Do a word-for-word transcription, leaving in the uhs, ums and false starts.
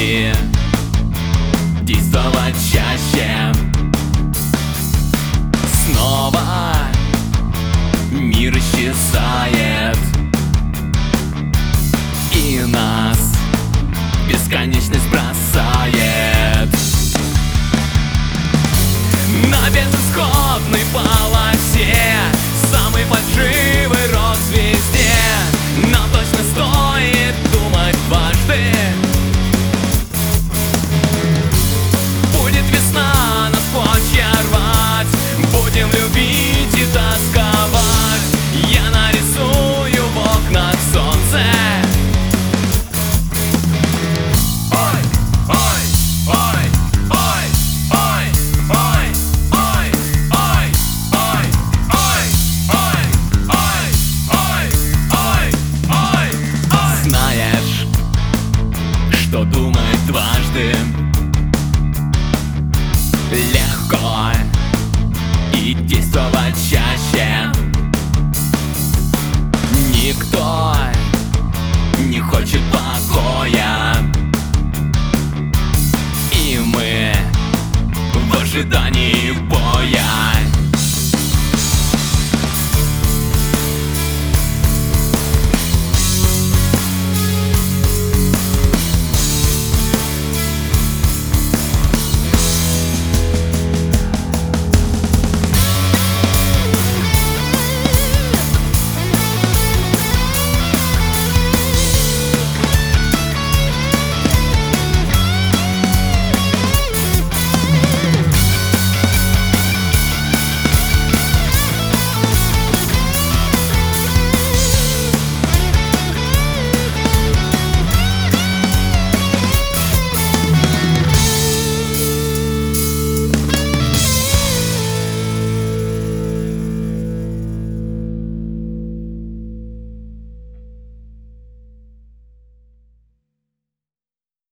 и действовать чаще. Снова мир исчезает, и нас бесконечность бросает. На безысходной полосе самый фальшивый рок-звезде нам точно стоит думать дважды. Будет весна, нас клочья рвать, будем любить и тосковать. Я нарисую в окнах солнце. Знаешь, что думать дважды легко и действовать чаще. Никто не хочет покоя, и мы в ожидании боя.